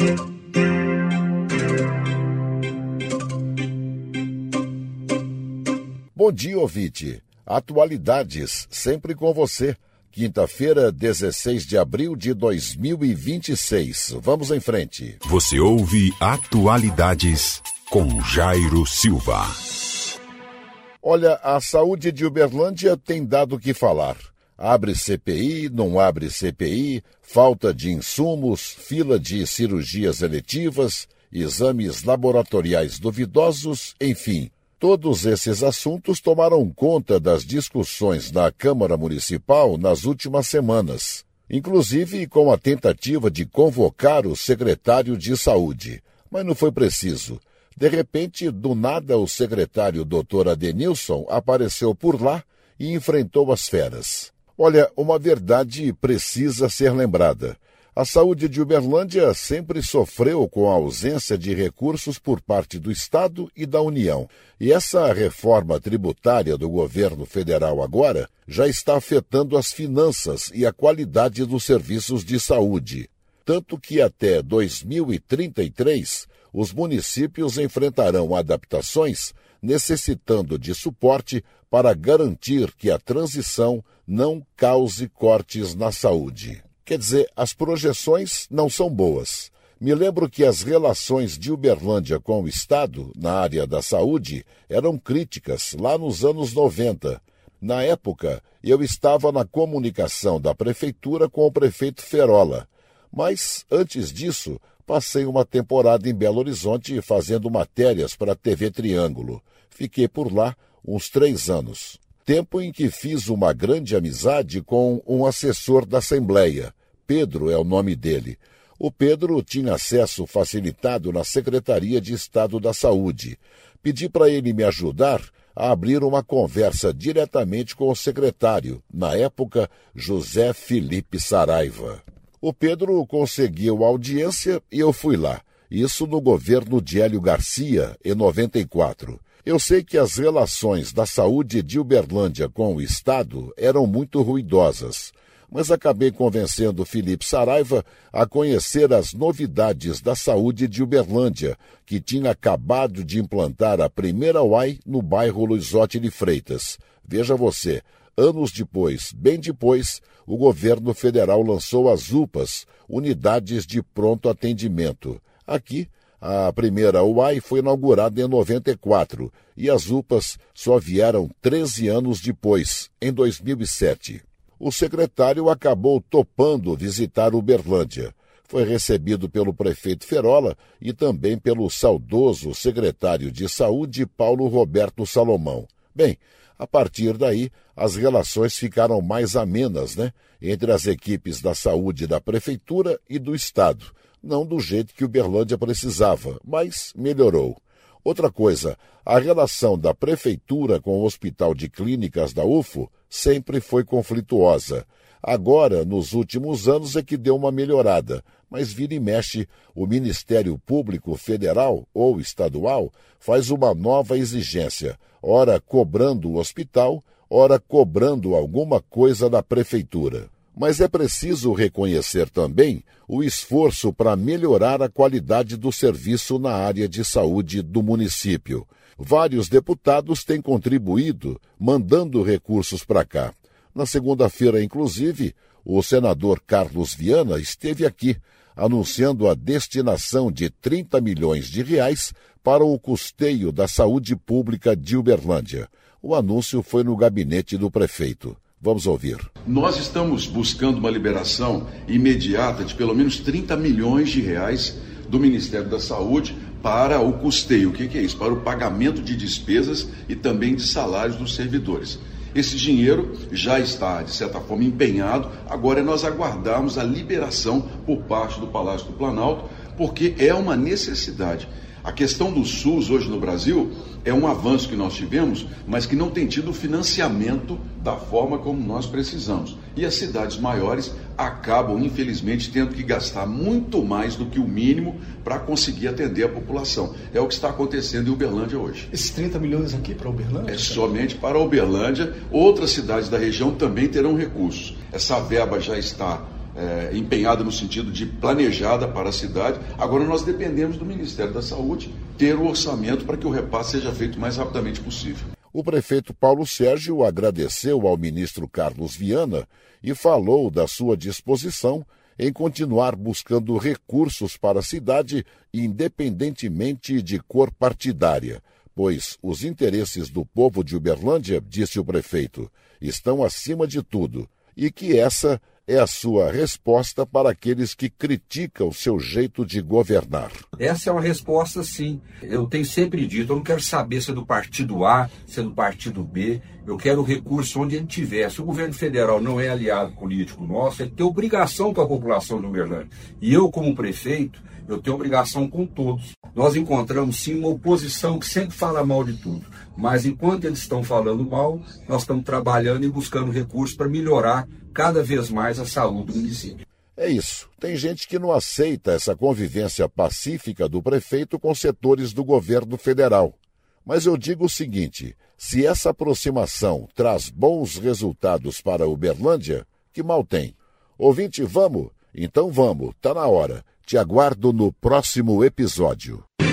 Bom dia, ouvinte. Atualidades, sempre com você. Quinta-feira, 16 de abril de 2026. Vamos em frente. Você ouve Atualidades com Jairo Silva. Olha, a saúde de Uberlândia tem dado o que falar. Abre CPI, não abre CPI, falta de insumos, fila de cirurgias eletivas, exames laboratoriais duvidosos, enfim. Todos esses assuntos tomaram conta das discussões na Câmara Municipal nas últimas semanas, inclusive com a tentativa de convocar o secretário de Saúde. Mas não foi preciso. De repente, do nada, o secretário Dr. Adenilson apareceu por lá e enfrentou as feras. Olha, uma verdade precisa ser lembrada. A saúde de Uberlândia sempre sofreu com a ausência de recursos por parte do Estado e da União. E essa reforma tributária do governo federal agora já está afetando as finanças e a qualidade dos serviços de saúde. Tanto que até 2033, os municípios enfrentarão adaptações necessitando de suporte para garantir que a transição não cause cortes na saúde. Quer dizer, as projeções não são boas. Me lembro que as relações de Uberlândia com o Estado, na área da saúde, eram críticas lá nos anos 90. Na época, eu estava na comunicação da prefeitura com o prefeito Ferola. Mas, antes disso, passei uma temporada em Belo Horizonte fazendo matérias para a TV Triângulo. Fiquei por lá uns 3 anos. Tempo em que fiz uma grande amizade com um assessor da Assembleia. Pedro é o nome dele. O Pedro tinha acesso facilitado na Secretaria de Estado da Saúde. Pedi para ele me ajudar a abrir uma conversa diretamente com o secretário, na época, José Felipe Saraiva. O Pedro conseguiu audiência e eu fui lá. Isso no governo de Hélio Garcia, em 94. Eu sei que as relações da saúde de Uberlândia com o Estado eram muito ruidosas, mas acabei convencendo Felipe Saraiva a conhecer as novidades da saúde de Uberlândia, que tinha acabado de implantar a primeira UAI no bairro Luizotti de Freitas. Veja você, anos depois, bem depois, o governo federal lançou as UPAs, Unidades de Pronto Atendimento. Aqui, a primeira UAI foi inaugurada em 94 e as UPAs só vieram 13 anos depois, em 2007. O secretário acabou topando visitar Uberlândia. Foi recebido pelo prefeito Ferola e também pelo saudoso secretário de Saúde, Paulo Roberto Salomão. Bem, a partir daí, as relações ficaram mais amenas, entre as equipes da saúde da prefeitura e do Estado. Não do jeito que Uberlândia precisava, mas melhorou. Outra coisa, a relação da prefeitura com o Hospital de Clínicas da UFO sempre foi conflituosa. Agora, nos últimos anos, é que deu uma melhorada, mas vira e mexe, o Ministério Público Federal ou estadual faz uma nova exigência, ora cobrando o hospital, ora cobrando alguma coisa da prefeitura. Mas é preciso reconhecer também o esforço para melhorar a qualidade do serviço na área de saúde do município. Vários deputados têm contribuído, mandando recursos para cá. Na segunda-feira, inclusive, o senador Carlos Viana esteve aqui, anunciando a destinação de 30 milhões de reais para o custeio da saúde pública de Uberlândia. O anúncio foi no gabinete do prefeito. Vamos ouvir. Nós estamos buscando uma liberação imediata de pelo menos 30 milhões de reais do Ministério da Saúde para o custeio. O que é isso? Para o pagamento de despesas e também de salários dos servidores. Esse dinheiro já está, de certa forma, empenhado. Agora é nós aguardarmos a liberação por parte do Palácio do Planalto, porque é uma necessidade. A questão do SUS hoje no Brasil é um avanço que nós tivemos, mas que não tem tido financiamento da forma como nós precisamos. E as cidades maiores acabam, infelizmente, tendo que gastar muito mais do que o mínimo para conseguir atender a população. É o que está acontecendo em Uberlândia hoje. Esses 30 milhões aqui para Uberlândia? É somente para Uberlândia. Outras cidades da região também terão recursos. Essa verba já está empenhada no sentido de planejada para a cidade. Agora nós dependemos do Ministério da Saúde ter o orçamento para que o repasse seja feito o mais rapidamente possível. O prefeito Paulo Sérgio agradeceu ao ministro Carlos Viana e falou da sua disposição em continuar buscando recursos para a cidade, independentemente de cor partidária, pois os interesses do povo de Uberlândia, disse o prefeito, estão acima de tudo, e que essa é a sua resposta para aqueles que criticam o seu jeito de governar. Essa é uma resposta, sim. Eu tenho sempre dito, eu não quero saber se é do partido A, se é do partido B, eu quero o recurso onde ele tiver. Se o governo federal não é aliado político nosso, ele tem obrigação com a população de Uberlândia. E eu, como prefeito, eu tenho obrigação com todos. Nós encontramos, sim, uma oposição que sempre fala mal de tudo. Mas enquanto eles estão falando mal, nós estamos trabalhando e buscando recursos para melhorar cada vez mais a saúde do município. É isso. Tem gente que não aceita essa convivência pacífica do prefeito com setores do governo federal. Mas eu digo o seguinte, se essa aproximação traz bons resultados para Uberlândia, que mal tem. Ouvinte, vamos? Então vamos, tá na hora. Te aguardo no próximo episódio.